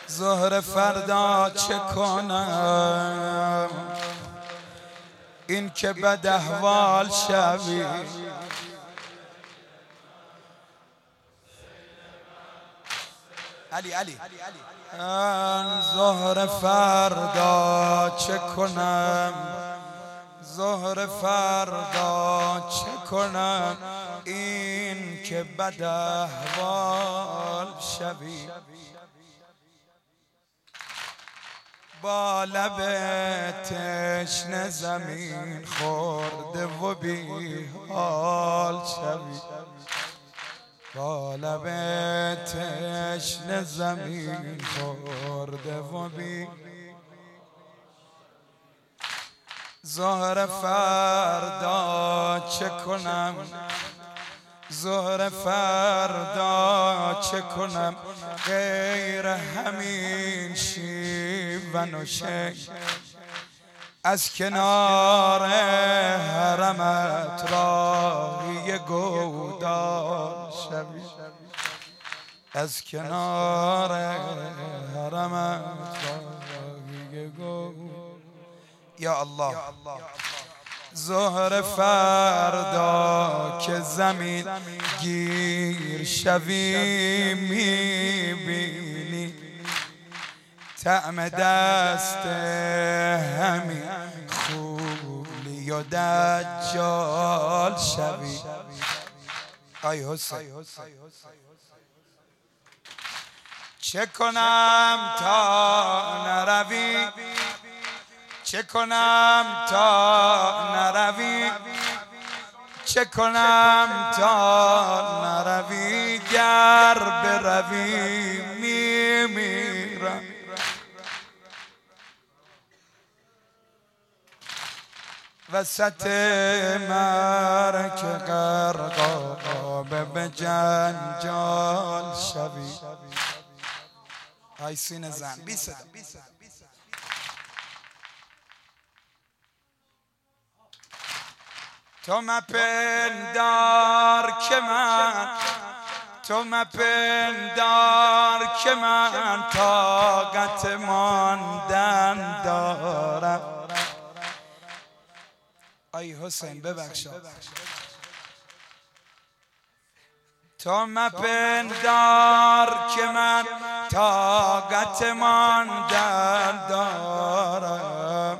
ظهر فردا چه کنم این که بد احوال شوی. علی ظهر فردا چه کنم، ظهر فردا چه کنم این که بد احوال شوی. با لب تشنه زمین خورده و بی حال شوی. با لب تشنه زمین خورده و بی. ظهر فردا چه کنم، ظهر فردا چه کنم غیر همین شیون و شی. از کنار حرمت راهی گودال شوی. از کنار حرمت راهی گودال. یا الله. ظهر فردا که زمین گیر شوی میبینی طعم دست همین خولی و دجال شوی. ای حسین چه کنم تا نروی، چه کنم تا نروی، چه کنم تا نروی، گر بروی میمیرم. وسط مرک غرقابه به جنجال شوی. ای سینه زن بی صدا. تو مپندار که من، تو مپندار که من طاقت ماندن دارم. ای حسین ببخشا. تو مپندار که من طاقت ماندن دارم.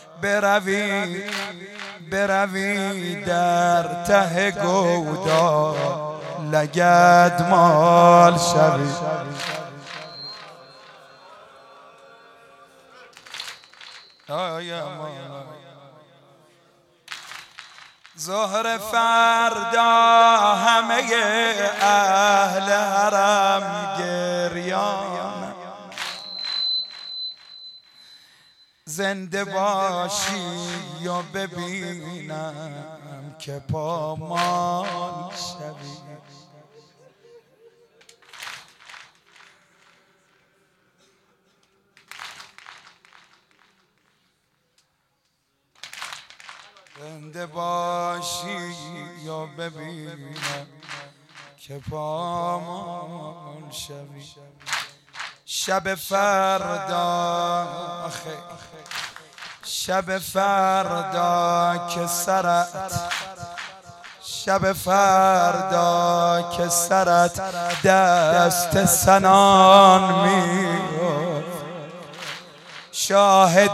بروی در ته گودا لگد مال شوی. ظهر فردا همه اهل حرم گریان. زنده باشی یا ببینم که پامال شوی. زنده باشی یا ببینم که پامال شوی. شب فردا شب فردا که سرت، شب فردا که سرت دست سنان میافت. شاهد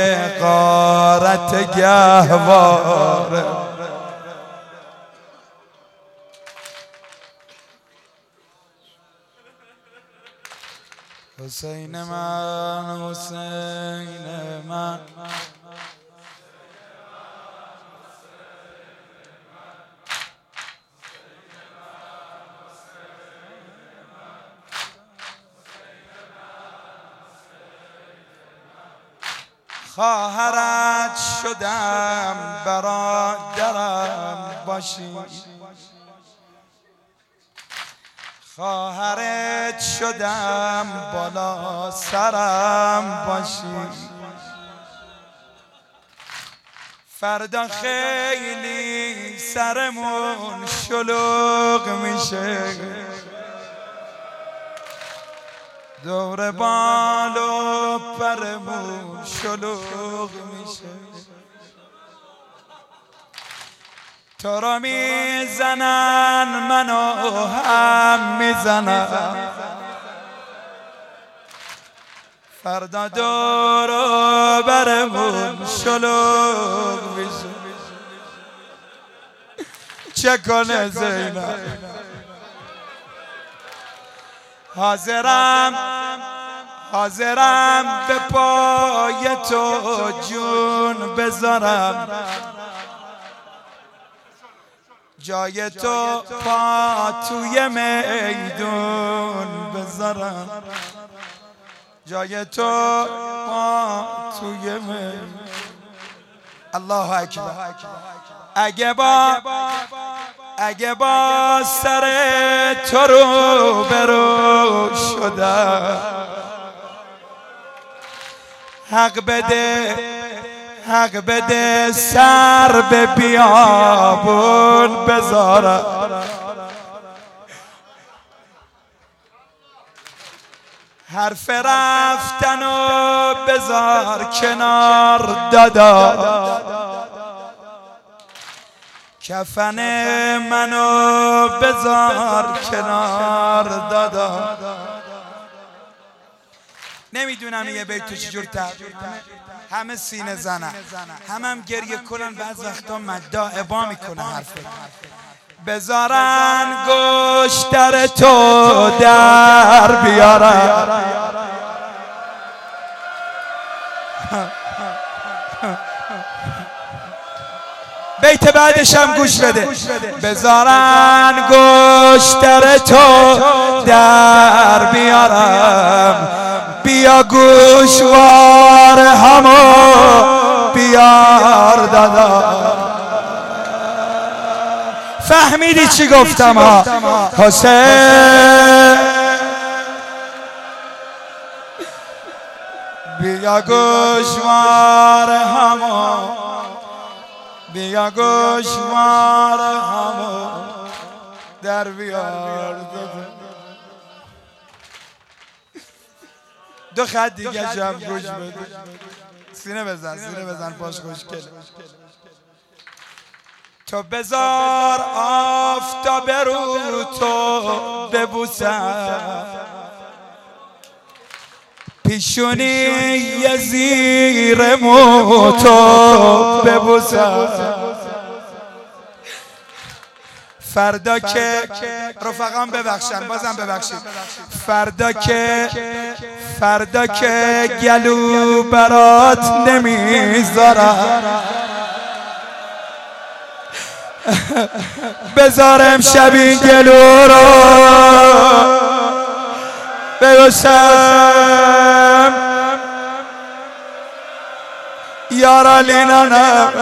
غارت گهواره. حسین من، حسین من، خواهرت شدم برادرم باشی. خواهرت شدم بالا سرم باشی. فردا خیلی سرمون شلوغ میشه. دور بال و پرمون شلوغ میشه، تو رو میزنن منو هم میزنن، فردا دور و برمون شلوغ میشه. چه کنه زینب؟ حاضرم به پای تو جون بذارم، جای تو پا توی میدون بذارم، جای تو پا توی میدون. الله اکبر. اگه با سر تو رو برو شدم، حق بده سر به بیابون بذارم، حرف رفتن و بذار کنار دادا، کفن منو بذار کنار دادا. نمیدونم یه بیت تو چجور همه سینه زنن، هم گریه کنن، بعض وقتا مداعبا میکنه حرف بذارن گشتر تو در بیارن. بیت بعدش هم گوش بده. بذارن گشتر تو در بیارم، بیا گوشوار همو بیار دادا. فهمیدی چی گفتم ها حسین؟ بیا گوشوار همو، بیا گوشوار همو در بیار دادا. دو خط دیگه جمع گوش بده. سینه بزن باش خوشگل. تو بذار آفتاب رو تو ببوسم، پیشونی یه زیر مو تو ببوسم، فردا که رفقام ببخشن، بازم ببخشید، فردا که گلو برات نمیذارم، بذارم شب این گلو رو ببوسم، یارا لینانم.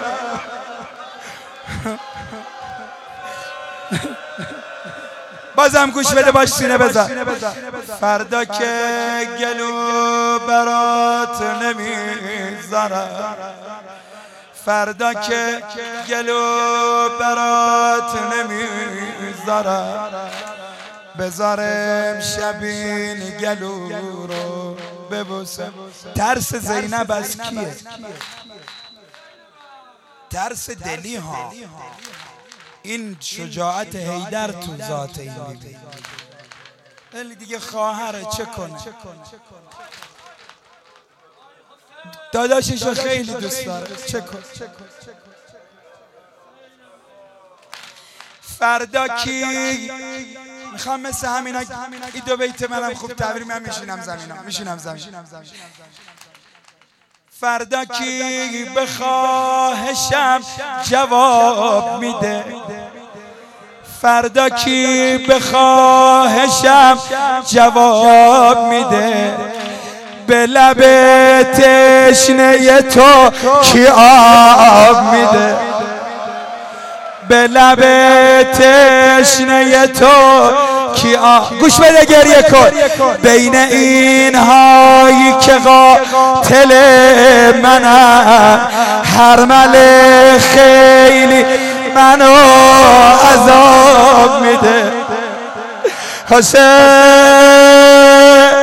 بازم گوش بده باش سینه بزن. فردا که گلو برات نمیذارم، فردا که گلو برات نمیذارم، بذارم شبین گلو رو ببوسم. ترس زینب از کیه؟ ترس دلی ها. این شجاعت حیدر تو ذات این بیبی. ولی دیگه خواهره چه کنه؟ داداششو خیلی دوست داره، چه کنه؟ فردا کی میخوام مثل همینا این دو بیت منم خوب تعبیر، من میشینم زمین. فردا کی به خواهشم جواب میده، فردا کی به خواهشم جواب میده، به لب تشنه تو کی آب میده، به لب تشنه تو کی گوش بده گریه کن. بین این هایی که قاتل منم، حرمل خیلی منو عذاب میده. حسین